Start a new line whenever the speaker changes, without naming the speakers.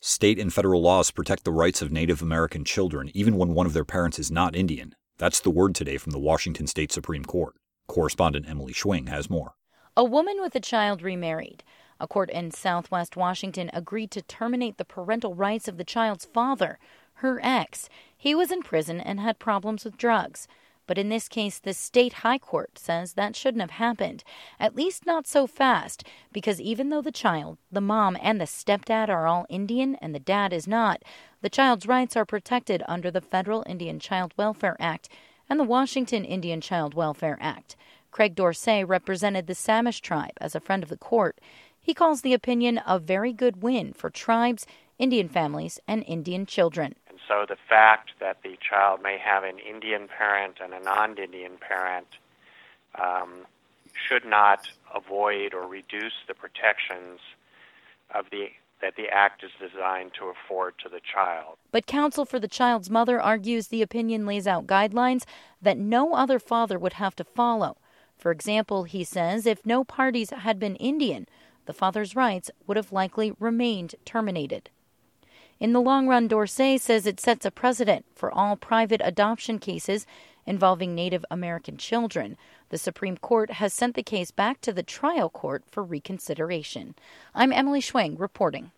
State and federal laws protect the rights of Native American children even when one of their parents is not Indian. That's the word today from the Washington State Supreme Court. Correspondent Emily Schwing has more.
A woman with a child remarried. A court in Southwest Washington agreed to terminate the parental rights of the child's father, her ex. He was in prison and had problems with drugs. But in this case, the state high court says that shouldn't have happened, at least not so fast, because even though the child, the mom, and the stepdad are all Indian and the dad is not, the child's rights are protected under the Federal Indian Child Welfare Act and the Washington Indian Child Welfare Act. Craig Dorsey represented the Samish tribe as a friend of the court. He calls the opinion a very good win for tribes, Indian families, and Indian children.
So the fact that the child may have an Indian parent and a non-Indian parent should not avoid or reduce the protections that the act is designed to afford to the child.
But counsel for the child's mother argues the opinion lays out guidelines that no other father would have to follow. For example, he says if no parties had been Indian, the father's rights would have likely remained terminated. In the long run, Dorsey says it sets a precedent for all private adoption cases involving Native American children. The Supreme Court has sent the case back to the trial court for reconsideration. I'm Emily Schwing reporting.